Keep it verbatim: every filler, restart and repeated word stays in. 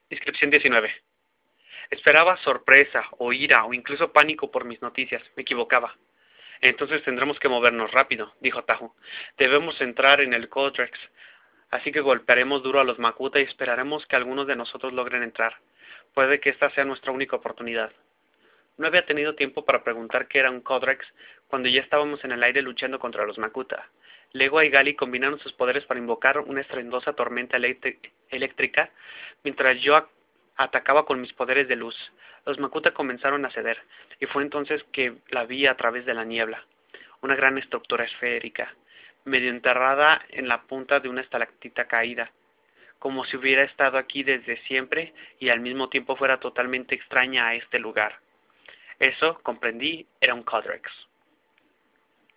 Inscripción diecinueve. Esperaba sorpresa, o ira, o incluso pánico por mis noticias. Me equivocaba. Entonces tendremos que movernos rápido, dijo Tahu. Debemos entrar en el Codex, así que golpearemos duro a los Makuta y esperaremos que algunos de nosotros logren entrar. Puede que esta sea nuestra única oportunidad. No había tenido tiempo para preguntar qué era un Codex cuando ya estábamos en el aire luchando contra los Makuta. Legua y Gali combinaron sus poderes para invocar una estruendosa tormenta eléctrica, mientras yo atacaba con mis poderes de luz. Los Makuta comenzaron a ceder, y fue entonces que la vi a través de la niebla. Una gran estructura esférica, medio enterrada en la punta de una estalactita caída, como si hubiera estado aquí desde siempre y al mismo tiempo fuera totalmente extraña a este lugar. Eso, comprendí, era un Codex.